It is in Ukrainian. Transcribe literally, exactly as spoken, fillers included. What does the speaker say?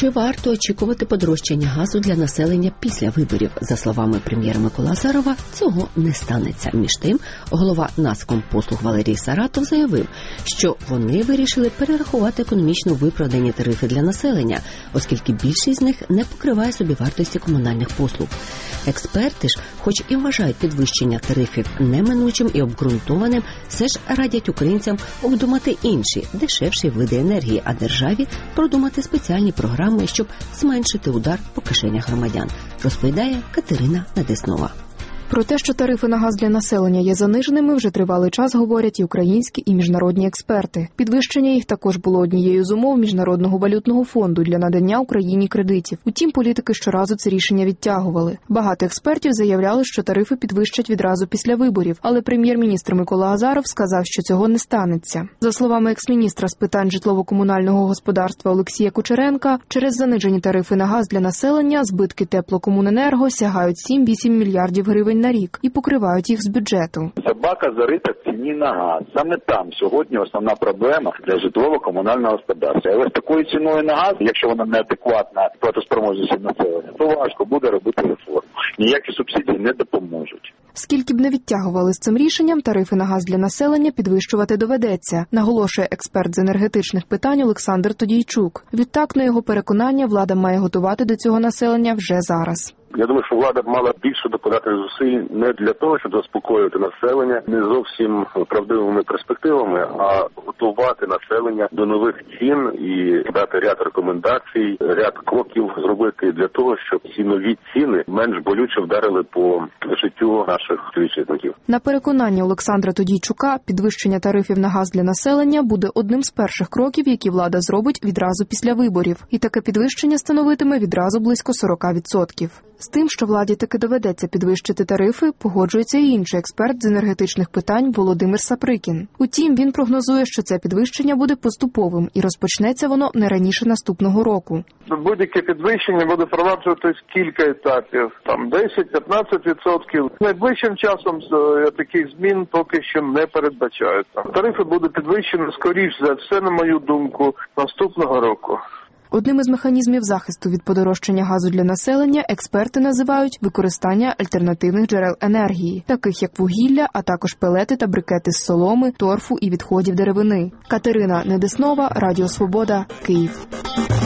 Чи варто очікувати подорожчання газу для населення після виборів? За словами прем'єра Миколи Азарова, цього не станеться. Між тим, голова Нацкомпослуг Валерій Саратов заявив, що вони вирішили перерахувати економічно виправдані тарифи для населення, оскільки більшість з них не покриває собівартості комунальних послуг. Експерти ж, хоч і вважають підвищення тарифів неминучим і обґрунтованим, все ж радять українцям обдумати інші, дешевші види енергії, а державі продумати спеціальні програми, щоб зменшити удар по кишенях громадян, розповідає Катерина Недеснова. Про те, що тарифи на газ для населення є заниженими, вже тривалий час говорять і українські, і міжнародні експерти. Підвищення їх також було однією з умов Міжнародного валютного фонду для надання Україні кредитів. Утім, політики щоразу це рішення відтягували. Багато експертів заявляли, що тарифи підвищать відразу після виборів, але прем'єр-міністр Микола Азаров сказав, що цього не станеться. За словами екс-міністра з питань житлово-комунального господарства Олексія Кучеренка, через занижені тарифи на газ для населення збитки теплокомуненерго сягають сім-вісім мільярдів гривень на рік і покривають їх з бюджету. Собака зарита в ціні на газ. Саме там сьогодні основна проблема для житлово-комунального господарства. Але з такою ціною на газ, якщо вона неадекватна платоспроможності населення, то важко буде робити реформу. Ніякі субсидії не допоможуть. Скільки б не відтягували з цим рішенням, тарифи на газ для населення підвищувати доведеться, наголошує експерт з енергетичних питань Олександр Тодійчук. Відтак, на його переконання, влада має готувати до цього населення вже зараз. Я думаю, що влада б мала більше докладати зусиль не для того, щоб заспокоїти населення не зовсім правдивими перспективами, а готувати населення до нових цін і дати ряд рекомендацій, ряд кроків зробити для того, щоб ці нові ціни менш болюче вдарили по життю наших співвітчизників. На переконання Олександра Тодійчука, підвищення тарифів на газ для населення буде одним з перших кроків, які влада зробить відразу після виборів. І таке підвищення становитиме відразу близько сорок відсотків. З тим, що владі таки доведеться підвищити тарифи, погоджується і інший експерт з енергетичних питань Володимир Саприкін. Утім, він прогнозує, що це підвищення буде поступовим і розпочнеться воно не раніше наступного року. Будь-яке підвищення буде впроваджуватись кілька етапів, там десять-п'ятнадцять відсотків. Найближчим часом таких змін поки що не передбачається. Тарифи будуть підвищені, скоріш за все, на мою думку, наступного року. Одним із механізмів захисту від подорожчання газу для населення експерти називають використання альтернативних джерел енергії, таких як вугілля, а також пелети та брикети з соломи, торфу і відходів деревини. Катерина Недеснова, Радіо Свобода, Київ.